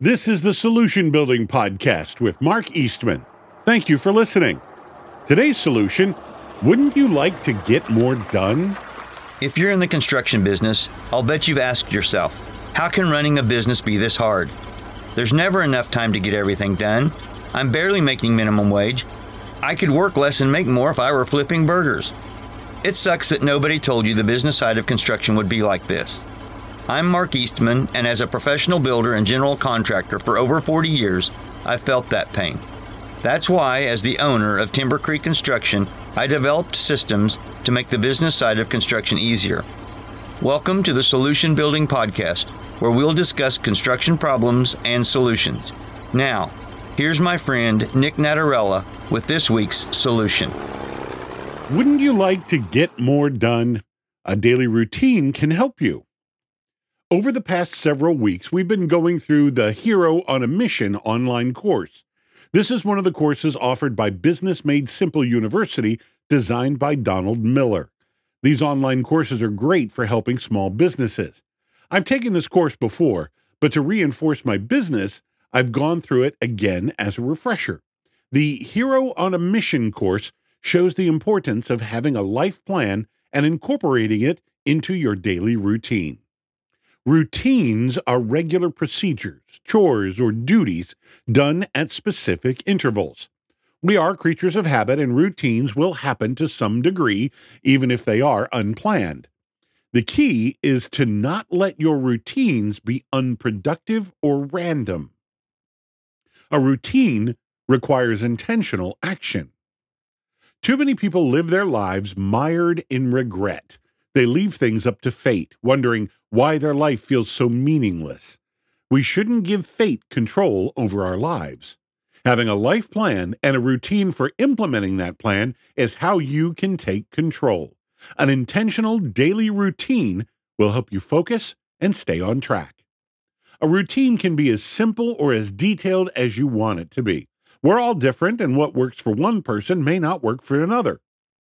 This is the Solution Building Podcast with Mark Eastman. Thank you for listening. Today's solution: wouldn't you like to get more done? If you're in the construction business, I'll bet you've asked yourself, how can running a business be this hard? There's never enough time to get everything done. I'm barely making minimum wage. I could work less and make more if I were flipping burgers. It sucks that nobody told you the business side of construction would be like this. I'm Mark Eastman, and as a professional builder and general contractor for over 40 years, I've felt that pain. That's why, as the owner of Timber Creek Construction, I developed systems to make the business side of construction easier. Welcome to the Solution Building Podcast, where we'll discuss construction problems and solutions. Now, here's my friend Nick Natarella with this week's solution. Wouldn't you like to get more done? A daily routine can help you. Over the past several weeks, we've been going through the Hero on a Mission online course. This is one of the courses offered by Business Made Simple University, designed by Donald Miller. These online courses are great for helping small businesses. I've taken this course before, but to reinforce my business, I've gone through it again as a refresher. The Hero on a Mission course shows the importance of having a life plan and incorporating it into your daily routine. Routines are regular procedures, chores, or duties done at specific intervals. We are creatures of habit, and routines will happen to some degree, even if they are unplanned. The key is to not let your routines be unproductive or random. A routine requires intentional action. Too many people live their lives mired in regret. They leave things up to fate, wondering why their life feels so meaningless. We shouldn't give fate control over our lives. Having a life plan and a routine for implementing that plan is how you can take control. An intentional daily routine will help you focus and stay on track. A routine can be as simple or as detailed as you want it to be. We're all different, and what works for one person may not work for another.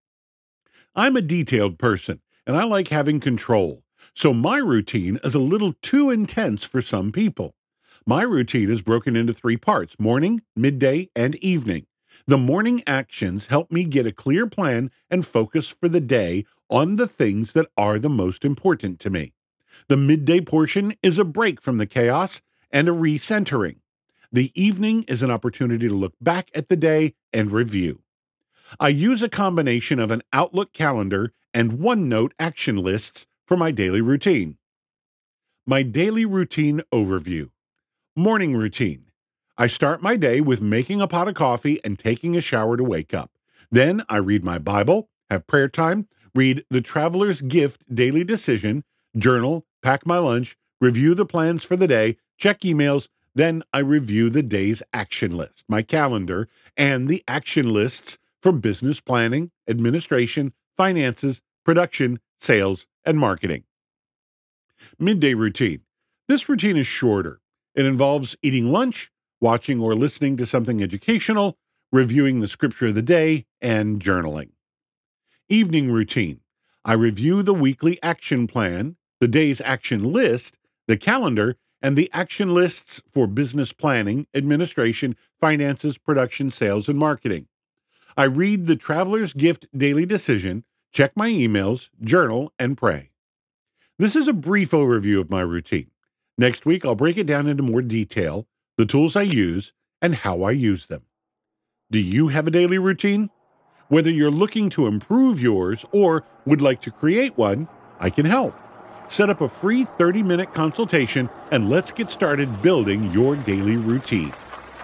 I'm a detailed person, and I like having control. So my routine is a little too intense for some people. My routine is broken into 3 parts: morning, midday, and evening. The morning actions help me get a clear plan and focus for the day on the things that are the most important to me. The midday portion is a break from the chaos and a recentering. The evening is an opportunity to look back at the day and review. I use a combination of an Outlook calendar and OneNote action lists for my daily routine. My daily routine overview. Morning routine. I start my day with making a pot of coffee and taking a shower to wake up. Then I read my Bible, have prayer time, read The Traveler's Gift Daily Decision, journal, pack my lunch, review the plans for the day, check emails. Then I review the day's action list, my calendar, and the action lists for business planning, administration, finances, production, sales, and marketing. Midday routine. This routine is shorter. It involves eating lunch, watching or listening to something educational, reviewing the scripture of the day, and journaling. Evening routine. I review the weekly action plan, the day's action list, the calendar, and the action lists for business planning, administration, finances, production, sales, and marketing. I read the Traveler's Gift Daily Decision, check my emails, journal, and pray. This is a brief overview of my routine. Next week, I'll break it down into more detail, the tools I use, and how I use them. Do you have a daily routine? Whether you're looking to improve yours or would like to create one, I can help. Set up a free 30-minute consultation, and let's get started building your daily routine.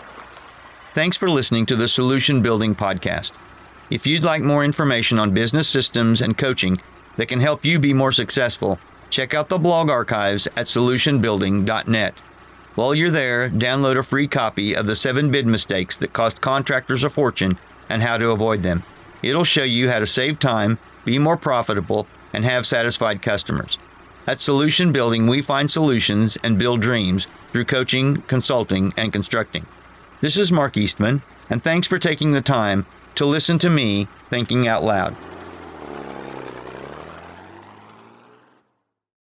Thanks for listening to the Solution Building Podcast. If you'd like more information on business systems and coaching that can help you be more successful, check out the blog archives at solutionbuilding.net. While you're there, download a free copy of the 7 bid mistakes that cost contractors a fortune and how to avoid them. It'll show you how to save time, be more profitable, and have satisfied customers. At Solution Building, we find solutions and build dreams through coaching, consulting, and constructing. This is Mark Eastman, and thanks for taking the time to listen to me thinking out loud.